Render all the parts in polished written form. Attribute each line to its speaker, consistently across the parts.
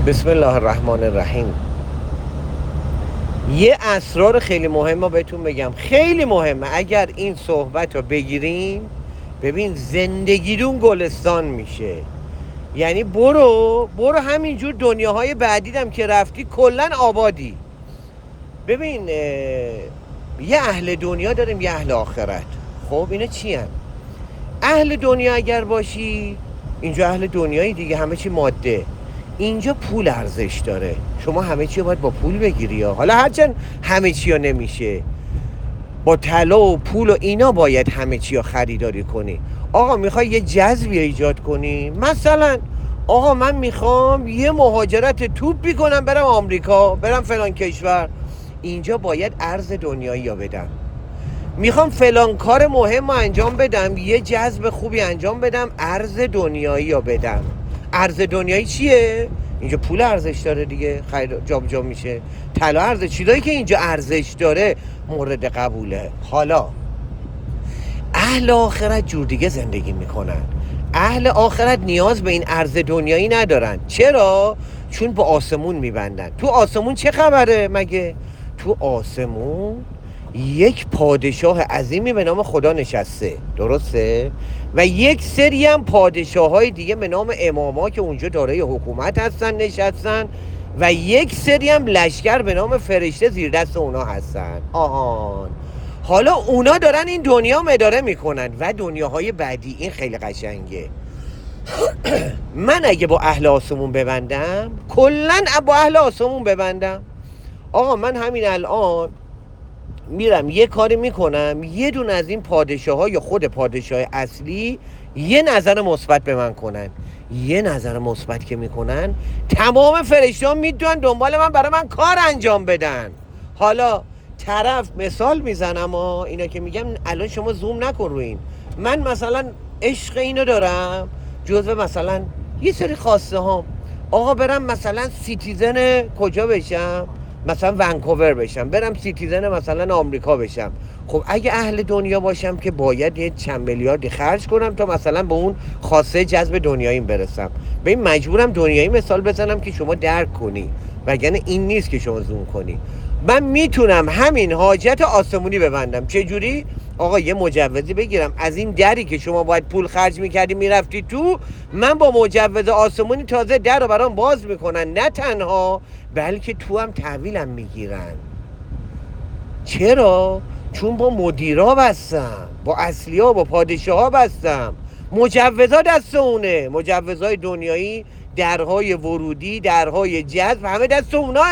Speaker 1: بسم الله الرحمن الرحیم. یه اسرار خیلی مهم رو بهتون بگم، خیلی مهمه. اگر این صحبت رو بگیریم، ببین زندگیتون گلستان میشه. یعنی برو همینجور دنیاهای بعدیدم که رفتی کلن آبادی. ببین یه اهل دنیا داریم، یه اهل آخرت. خب اینا چی هم؟ اهل دنیا اگر باشی، اینجا اهل دنیایی دیگه، همه چی ماده. اینجا پول ارزش داره، شما همه چی رو باید با پول بگیری حالا هرچند همه چی رو نمیشه، با طلا و پول و اینا باید همه چی رو خریداری کنی. آقا میخوای یه جذبی ایجاد کنی، مثلا آقا من میخوام یه مهاجرت توپی کنم برم آمریکا، برم فلان کشور، اینجا باید ارز دنیایی رو بدم. میخوام فلان کار مهم رو انجام بدم، یه جذب خوبی انجام بدم، ارز دنیایی رو بدم. ارز دنیایی چیه؟ اینجا پول ارزش داره دیگه، خرید جابجا میشه. طلا ارزش، چیزایی که اینجا ارزش داره مورد قبوله. حالا اهل آخرت جور دیگه زندگی میکنن. اهل آخرت نیاز به این ارز دنیایی ندارن. چرا؟ چون با آسمون میبندن. تو آسمون چه خبره مگه؟ تو آسمون یک پادشاه عظیمی به نام خدا نشسته، درسته؟ و یک سری هم پادشاه های دیگه به نام اماما که اونجا دارای حکومت هستن نشستن، و یک سری هم لشکر به نام فرشته زیر دست اونا هستن. آهان، حالا اونا دارن این دنیا اداره میکنن و دنیاهای بعدی. این خیلی قشنگه. من اگه با اهل آسمون ببندم، کلن با اهل آسمون ببندم، آقا من همین الان میرم یه کاری میکنم، یه دون از این پادشاه ها یا خود پادشاه اصلی یه نظر مثبت به من کنن، یه نظر مثبت که میکنن، تمام فرشته ها میدونن دنبال من، برای من کار انجام بدن. حالا طرف مثال میزنم اینا که میگم الان شما زوم نکن رو این. من مثلا عشق اینو دارم، جزو مثلا یه سری خواسته هام، آقا برم مثلا سیتیزن کجا بشم، مثلا ونکوور بشم، برم سیتیزن مثلا آمریکا بشم. خب اگه اهل دنیا باشم که باید یه چند میلیاردی خرج کنم تا مثلا به اون خواسته جذب دنیاییم برسم. به این مجبورم دنیایی مثال بزنم که شما درک کنی، وگرنه این نیست که شما زوم کنی. من میتونم همین حاجت آسمونی ببندم. چه جوری؟ آقا یه مجوزی بگیرم از این دری که شما باید پول خرج میکردی میرفتی تو، من با مجوز آسمونی تازه در رو برام باز میکنن. نه تنها، بلکه تو هم تحویلم میگیرن. چرا؟ چون با مدیرا بستم، با اصلیا، با پادشاه ها بستم. مجوزها دست اونه، مجوزهای دنیایی، درهای ورودی، درهای جذب، همه دست اوناه.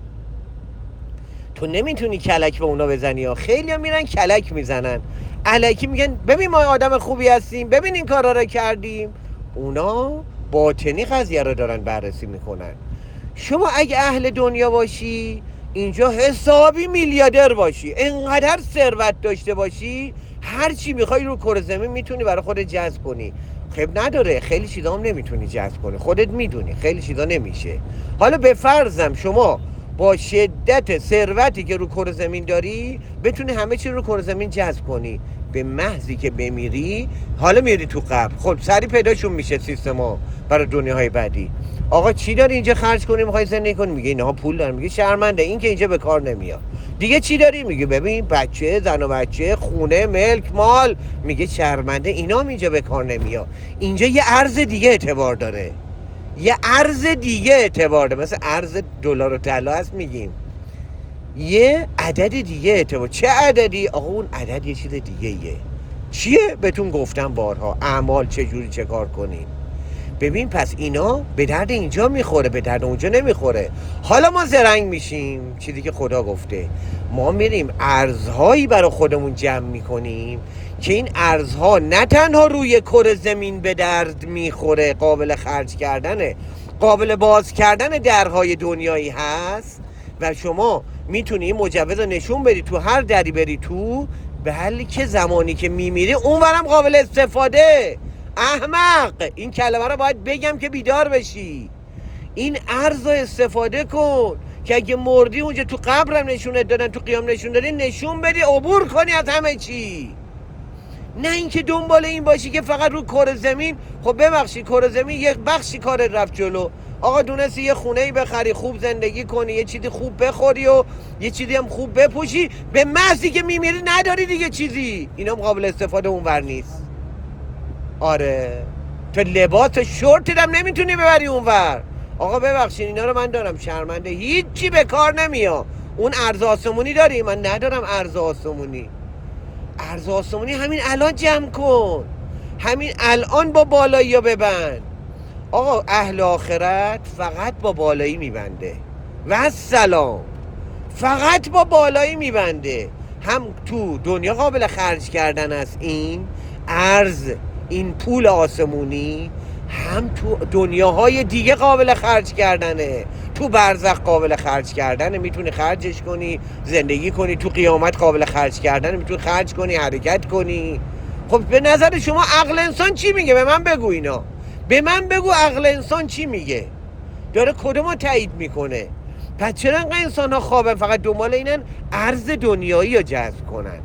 Speaker 1: تو نمیتونی کلک به اونا بزنی ها. خیلی هم میرن کلک میزنن، الکی میگن ببین ما آدم خوبی هستیم، ببین این کارا رو کردیم. اونا باطنی قضیه رو دارن بررسی میکنن. شما اگه اهل دنیا باشی، اینجا حسابی میلیاردر باشی، انقدر ثروت داشته باشی، هر چی میخوای رو کره زمین میتونی برای خودت جذب کنی. خب نداره، خیلی چیزا هم نمیتونی جذب کنی، خودت میدونی خیلی چیزا نمیشه. حالا به فرضم شما با شدت ثروتی که رو کره زمین داری بتونی همه چی رو کره زمین جذب کنی، به محضی که بمیری، حالا میری تو قبر، خب سری پیداشون میشه سیستما برای دنیاهای بعدی. آقا چی داری اینجا خرج کنی، میخوای زندگی کنی؟ میگه اینها پول دارن. میگه شرمنده، این که اینجا به کار نمیاد. دیگه چی داری؟ میگه ببین بچه، زن و بچه، خونه، ملک، مال. میگه شرمنده، اینا هم اینجا به کار نمیاد. اینجا یه ارز دیگه اعتبار داره، یه ارز دیگه اعتبار داره، مثل ارز دلار و طلا هست، میگیم یه عدد دیگه اعتبار. چه عددی؟ آقا اون عدد یه چیز دیگه یه. چیه؟ بهتون گفتم بارها، اعمال چجوری چه کار کنیم. ببین پس اینا به درد اینجا میخوره، به درد اونجا نمیخوره. حالا ما زرنگ میشیم، چیزی که خدا گفته، ما میریم ارزهایی برای خودمون جمع میکنیم که این ارزها نه تنها روی کره زمین به درد میخوره، قابل خرج کردنه، قابل باز کردن درهای دنیایی هست و شما میتونی مجوز رو نشون بدی تو هر دری بری تو، بلکه زمانی که میمیری اونورم قابل استفاده. احمق، این کلمه رو باید بگم که بیدار بشی. این ارز رو استفاده کن که اگه مردی اونجا تو قبرم نشونت دادن، تو قیام نشون دادن، نشون بدی، عبور کنی از همه چی. نه اینکه دنبال این باشی که فقط رو کره زمین. خب ببخشید کره زمین یک بخشی کارت رفت جلو، آقا دونستی یه خونه‌ای بخری، خوب زندگی کنی، یه چیزی خوب بخوری و یه چیزی هم خوب بپوشی، به محضی که میمیری نداری دیگه چیزی. اینا هم قابل استفاده اونور نیست. آره، تو لباس شورتت هم نمیتونی ببری اونور. آقا ببخشید اینا رو من دارم شرمنده، هیچی به کار نمیاد. اون ارز آسمونی داری؟ من ندارم ارز آسمونی. ارز آسمونی همین الان جمع کن، همین الان با بالایی ها ببند. آقا اهل آخرت فقط با بالایی میبنده و سلام، فقط با بالایی میبنده. هم تو دنیا قابل خرج کردن است این ارز، این پول آسمونی، هم تو دنیاهای دیگه قابل خرج کردنه. تو برزخ قابل خرج کردنه، میتونی خرجش کنی، زندگی کنی. تو قیامت قابل خرج کردنه، میتونی خرج کنی، حرکت کنی. خب به نظر شما عقل انسان چی میگه؟ به من بگو اینا، به من بگو عقل انسان چی میگه؟ داره کدومو تایید میکنه؟ پس چرا انقدر انسان ها خوابن فقط دنبال اینن ارز دنیایی رو جذب کنن؟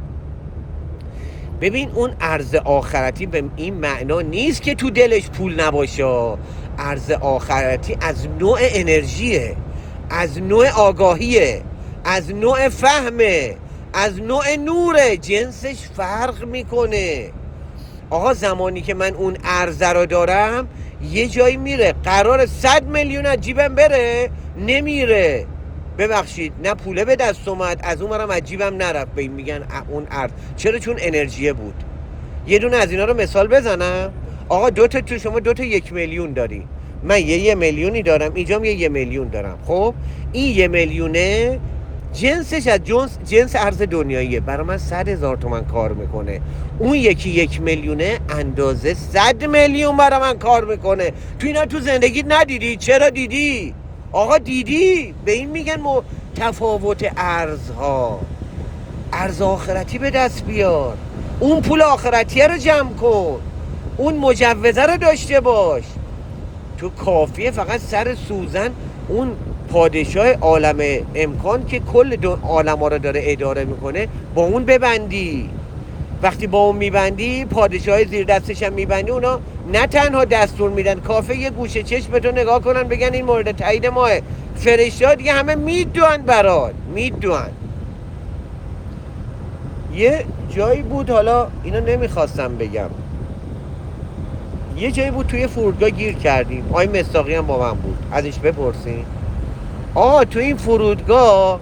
Speaker 1: ببین اون ارز آخرتی به این معنا نیست که تو دلش پول نباشه. ارز آخرتی از نوع انرژیه، از نوع آگاهیه، از نوع فهمه، از نوع نوره. جنسش فرق میکنه. آقا زمانی که من اون ارزه رو دارم، یه جایی میره قرار 100 میلیون از جیبم بره، نمیره. ببخشید نه پوله به دست اومد، از اون برم از جیبم نرفت. به این میگن اون ارز. چرا؟ چون انرژیه بود. یه دونه از اینا رو مثال بزنم. آقا تو شما 1 میلیون داری، من یه میلیونی دارم، اینجام یه میلیون دارم. خب این 1 میلیونه جنسش از جنس ارز دنیاییه، برای من 100,000 تومان کار میکنه. اون یکی 1 میلیونه اندازه 100 میلیون برای من کار میکنه. تو اینا تو زندگی ندیدی؟ چرا دیدی؟ آقا دیدی؟ به این میگن تفاوت ارزها. ارز آخرتی به دست بیار، اون پول آخرتیه رو جمع کن، اون مجوزه رو داشته باش. تو کافیه فقط سر سوزن اون پادشاه عالم امکان که کل عالم ها رو داره اداره میکنه با اون ببندی. وقتی با اون میبندی، پادشاه زیر دستش هم میبندی، اونا نه تنها دستور میدن، کافه یه گوشه چشم به تو نگاه کنن بگن این مورد تایید ماه. فرشته دیگه همه میدونن برات، میدونن. یه جایی بود، حالا اینو نمیخواستم بگم، یه جایی بود توی فرودگاه گیر کردیم. آقای مصداقی هم با من بود، ازش بپرسین. تو این فرودگاه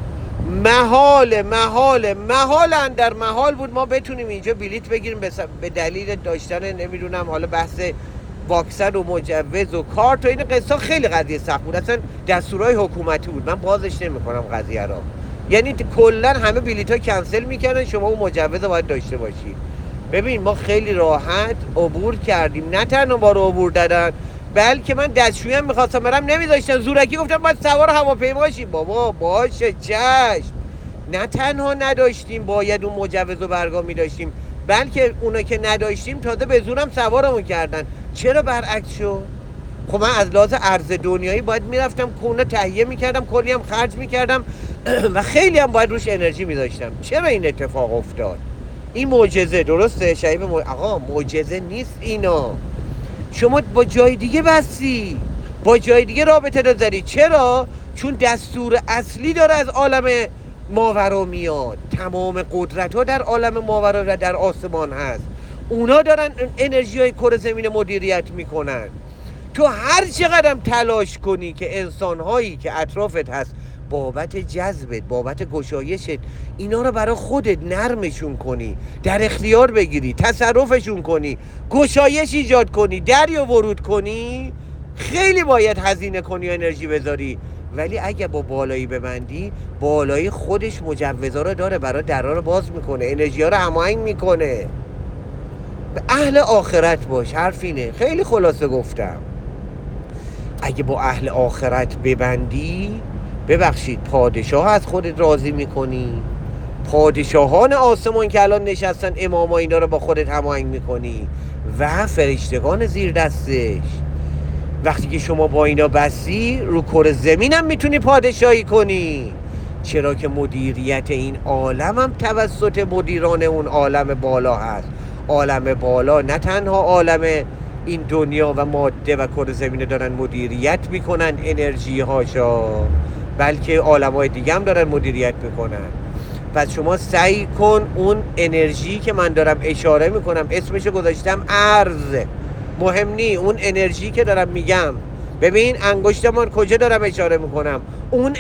Speaker 1: محال اندر محال بود ما بتونیم اینجا بلیت بگیریم به دلیل داشتن نمیدونم حالا بحث واکسن و مجوز و کارت و این قصه. خیلی قضیه سخت بود، اصلا دستورهای حکومتی بود، من بازش نمیکنم قضیه را. یعنی کلا همه بلیت ها کنسل میکنن، شما اون مجوز باید داشته باشید. ببین ما خیلی راحت عبور کردیم، نه تنها ما رو عبور دادن بلکه من دستشویی هم میخواستم برم نمیذاشتن، زورکی گفتم باید سوار هواپیما شیم. بابا باشه چشم، نه تنها نداشتیم باید اون مجوز و برگاه میداشتیم، بلکه اونا که نداشتیم تازه به زورم سوارمون کردن. چرا برعکس شد؟ خب من از لحاظ ارز دنیایی باید میرفتم کونه تهیه میکردم، کلی هم خرج میکردم و خیلی هم باید روش انرژی میذاشتم. چرا این اتفاق افتاد؟ این معجزه درسته؟ شبیه آقا معجزه نیست اینا. شما با جای دیگه بستی، با جای دیگه رابطه داری. چرا؟ چون دستور اصلی داره از عالم ماورا میاد. تمام قدرت ها در عالم ماورا و در آسمان هست، اونا دارن انرژی های کره زمین مدیریت میکنن. تو هر چقدر تلاش کنی که انسان هایی که اطرافت هست بابت جذبت، بابت گشایشت، اینا رو برای خودت نرمشون کنی، در اختیار بگیری، تصرفشون کنی، گشایش ایجاد کنی، دریا ورود کنی، خیلی باید هزینه کنی و انرژی بذاری. ولی اگه با بالایی ببندی، بالایی خودش مجوزا رو داره، برای درا رو باز میکنه، انرژی ها رو هماهنگ میکنه. به اهل آخرت باش، حرف اینه. خیلی خلاصه گفتم. اگه با اهل آخرت ببندی، ببخشید پادشاه از خودت راضی میکنی، پادشاهان آسمان که الان نشستن اماما اینا رو با خودت هماهنگ میکنی و فرشتگان زیر دستش. وقتی که شما با اینا بستی، رو کره زمین هم میتونی پادشاهی کنی. چرا که مدیریت این عالم هم توسط مدیران اون عالم بالا هست. عالم بالا نه تنها عالم این دنیا و ماده و کره زمین دارن مدیریت میکنن انرژی هاشا، بلکه عالم‌های دیگه هم دارن مدیریت میکنن. پس شما سعی کن اون انرژی که من دارم اشاره میکنم، اسمشو گذاشتم ارز، مهم نی اون انرژی که دارم میگم. ببین انگشتمان کجا دارم اشاره میکنم، اون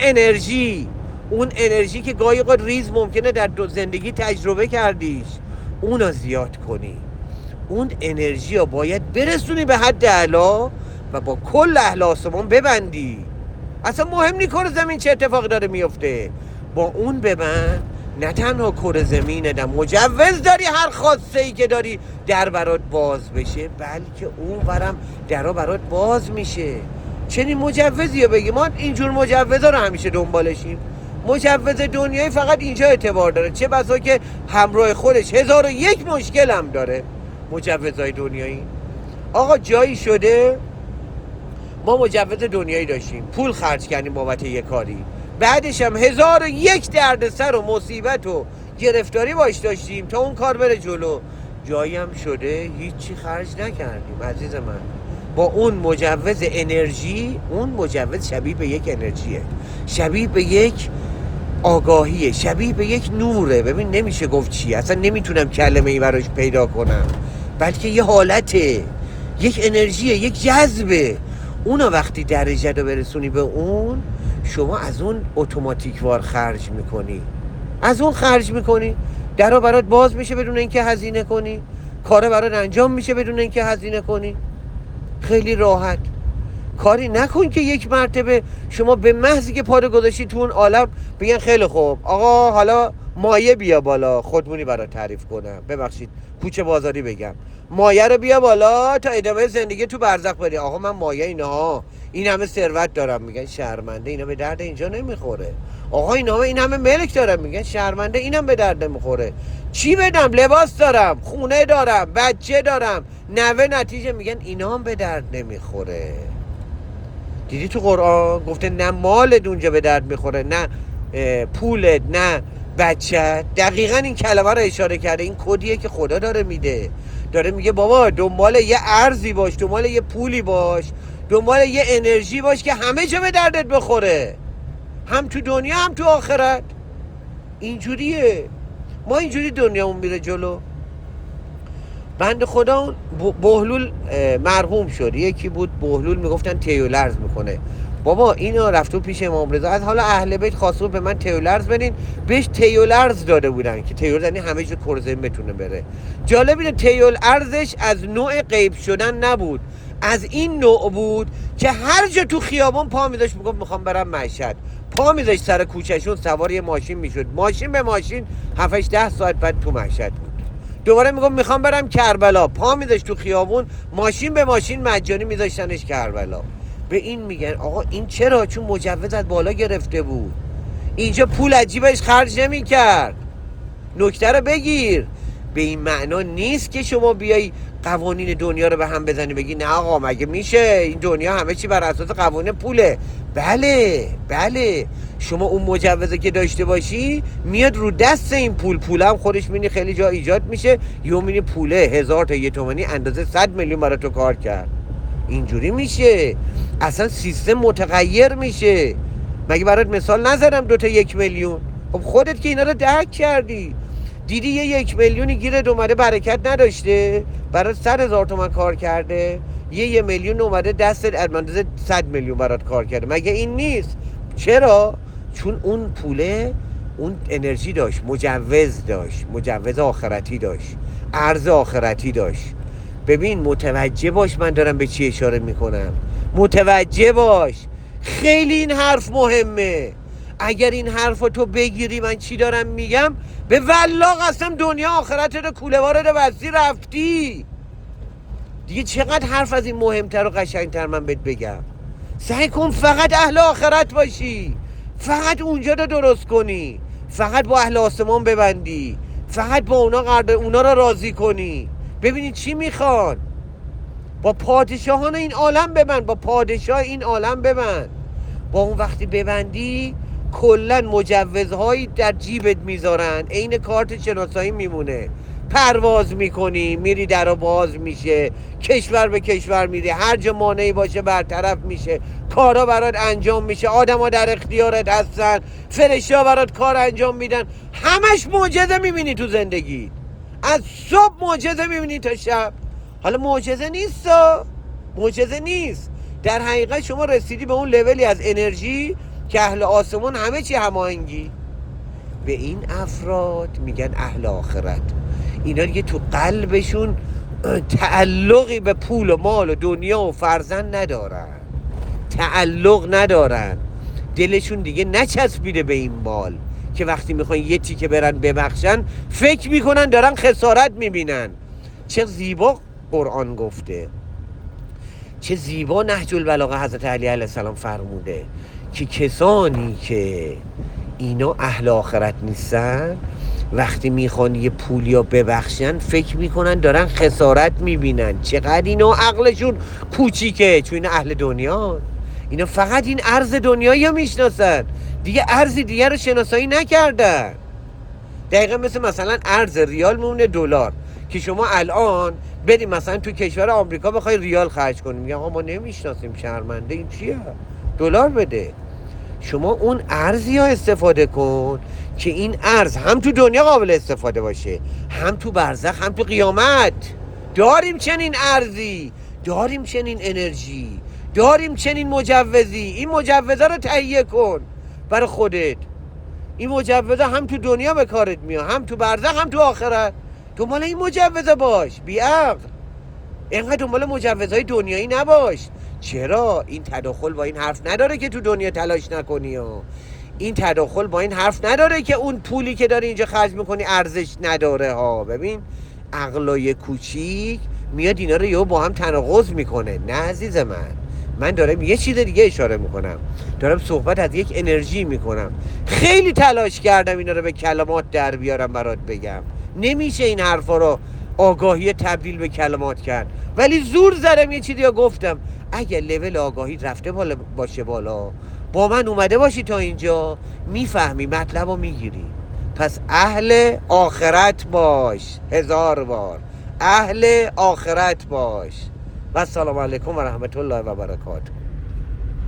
Speaker 1: انرژی که گاهی اوقات ریز ممکنه در زندگی تجربه کردیش، اونو زیاد کنی. اون انرژی رو باید برسونی به حد اعلا و با کل اهل آسمان ببندی. اصلا مهم نی کره زمین چه اتفاقی داره میفته، با اون ببند. نه تنها کره زمینه ده مجوز داری هر خواسته ای که داری در برات باز بشه، بلکه اون ورم درا برات باز میشه. چنین مجوزی رو بگی، ما اینجور مجوزا رو همیشه دنبالشیم. مجوز دنیایی فقط اینجا اعتبار داره، چه بسا که همراه خودش 1001 مشکل هم داره. مجوزهای دنیایی آقا جایی شده ما مجوز دنیایی داشتیم، پول خرج کردیم بابت یه کاری، بعدش هم 1001 دردسر و مصیبت و گرفتاری باش داشتیم تا اون کار بره جلو. جایی هم شده هیچی خرج نکردیم عزیز من. با اون مجوز انرژی، اون مجوز شبیه به یک انرژیه، شبیه به یک آگاهیه، شبیه به یک نوره. ببین نمیشه گفت چی، اصلا نمیتونم کلمه‌ای براش پیدا کنم، بلکه یه حالته، یک انرژیه، یک جذبه. اونو وقتی درجه رو برسونی به اون، شما از اون اتوماتیک وار خرج میکنی، از اون خرج میکنی، درا برات باز میشه بدون اینکه هزینه کنی، کارا برات انجام میشه بدون اینکه هزینه کنی، خیلی راحت. کاری نکن که یک مرتبه شما به محضی که پا گذاشتی تو اون عالم بگن خیلی خوب آقا حالا مایه بیا بالا، خودمونی برات تعریف کنم، ببخشید کوچه بازاری بگم، مایه رو بیا بالا تا ادامه زندگی تو برزخ بری. آقا من مایه اینها، این همه ثروت دارم، میگن شرمنده، اینا به درد اینجا نمیخوره. آقا اینا این همه ملک دارم، میگن شرمنده، اینم به درد نمیخوره. چی بدم؟ لباس دارم، خونه دارم، بچه دارم، نوه، نتیجه میگن اینا هم به درد نمیخوره. دیدی تو قرآن گفته نه مالت اونجا به درد میخوره، نه پولت، نه بچه. دقیقا این کلمه رو اشاره کرده. این کدیه که خدا داره میده، داره میگه بابا دنبال یه ارزی باش، دنبال یه پولی باش، دنبال یه انرژی باش که همه جا به دردت بخوره، هم تو دنیا هم تو آخرت. اینجوریه، ما اینجوری دنیامون میره جلو. بند خدا بهلول مرحوم شد، یکی بود بهلول میگفتن تیولرز میکنه. بابا اینا رفتو پیش امام رضا، از حالا اهل بیت خواستو به من تیولرز بدین، بهش تیولرز داده بودن که تیولرز یعنی همه جور کره زمین بتونه بره. جالب اینه تیولرزش از نوع غیب شدن نبود، از این نوع بود که هر جا تو خیابون پا میذاشت میگفت میخوام برم مشهد، پا میذاشت سر کوچهشون سوار یه ماشین میشد، ماشین به ماشین 7-10 ساعت بعد تو مشهد بود. دوباره میگم میخوام برم کربلا، پا میذاشت تو خیابون، ماشین به ماشین مجانی میذاشتنش کربلا. به این میگن آقا این چرا؟ چون مجوز از بالا گرفته بود، اینجا پول عجیبش خرج نمیکرد. نکته رو بگیر، به این معنا نیست که شما بیای قوانین دنیا رو به هم بزنی بگی نه آقا مگه میشه این دنیا همه چی بر اساس قوانین پوله. بله شما اون مجوزه که داشته باشی میاد رو دست این پول هم خودش مینی خیلی جا ایجاد میشه، یه مینی پوله 1000 تا 1 تومانی اندازه 100 میلیون برای تو کار کرد. اینجوری میشه، اصلا سیستم متغیر میشه. مگه برات مثال نزدم 2 تا 1 میلیون؟ خب خودت که اینا رو درک کردی، دیدی یه 1 میلیونی گیرت اومده برکت نداشته، برات 100,000 تومان کار کرده، یه میلیون اومده دستت اندازه 100 میلیون برات کار کرده. مگه این نیست؟ چرا؟ چون اون پوله اون انرژی داشت، مجوز داشت، مجوز آخرتی داشت، ارز آخرتی داشت. ببین متوجه باش من دارم به چی اشاره میکنم، متوجه باش. خیلی این حرف مهمه. اگر این حرف رو تو بگیری من چی دارم میگم، به والله قسم دنیا آخرت رو کوله وارد بستی رفتی دیگه. چقدر حرف از این مهمتر و قشنگتر من بهت بگم. سعی کن فقط اهل آخرت باشی، فقط اونجا رو درست کنی، فقط با اهل آسمان ببندی، فقط با اونا رو راضی کنی. ببینید چی میخوان. با پادشاهان این عالم ببند، با پادشاه این عالم ببند. با اون وقتی ببندی کلن مجوزهایی در جیبت میذارن، عین کارت شناسایی میمونه. پرواز میکنی، میری در رو باز میشه، کشور به کشور میری، هر جا مانعی باشه برطرف میشه، کارا برات انجام میشه، آدما در اختیارت هستن، فرشته‌ها برات کار انجام میدن، همش معجزه میبینی تو زندگی. از صبح معجزه میبینی تا شب. حالا معجزه نیست، معجزه نیست. در حقیقت شما رسیدی به اون لولی از انرژی که اهل آسمون همه چی هماهنگی. به این افراد میگن اهل آخرت. اینا دیگه تو قلبشون تعلقی به پول و مال و دنیا و فرزند ندارن، تعلق ندارن، دلشون دیگه نچسبیده به این مال که وقتی میخوان یه تیکه برن ببخشن فکر میکنن دارن خسارت میبینن. چه زیبا قرآن گفته، چه زیبا نهج البلاغه حضرت علی علیه السلام فرموده که کسانی که اینا اهل آخرت نیستن وقتی میخوان یه پولیا ببخشن فکر میکنن دارن خسارت میبینن. چقدر اینا عقلشون کوچیکه، چون اینا اهل دنیا، اینا فقط این ارز دنیایی رو میشناسن، دیگه ارزی دیگه رو شناسایی نکردن. دقیقا مثلا ارز ریال مونه دلار که شما الان بریم مثلا تو کشور آمریکا بخوای ریال خرج کنیم، میگن ما نمیشناسیم، شرمنده، این چیه، دلار بده. شما اون ارزی ها استفاده کن که این ارز هم تو دنیا قابل استفاده باشه، هم تو برزخ، هم تو قیامت. داریم چنین ارزی، داریم چنین انرژی، داریم چنین مجوزی. این مجوزه رو تهیه کن برای خودت. این مجوزه هم تو دنیا به کارت میاد، هم تو برزخ، هم تو آخرت. دنبال این مجوزه باش، بیعقل. اینقدر دنبال مجوزهای دنیایی نباش. چرا؟ این تداخل با این حرف نداره که تو دنیا تلاش نکنی این تداخل با این حرف نداره که اون پولی که داری اینجا خرج میکنی ارزش نداره ها. ببین عقلای کوچیک میاد اینا رو یهو با هم تناقض میکنه. نه عزیز من دارم یه چیز دیگه اشاره میکنم، دارم صحبت از یک انرژی میکنم. خیلی تلاش کردم اینا رو به کلمات در بیارم برات بگم، نمیشه این حرفا رو آگاهی تبدیل به کلمات کرد، ولی زور زدم یه چیزی رو گفتم. اگه لول آگاهی رفته باشه بالا، با من اومده باشی تا اینجا، میفهمی مطلب رو میگیری. پس اهل آخرت باش، 1000 بار اهل آخرت باش. و السلام علیکم و رحمت الله و برکاته.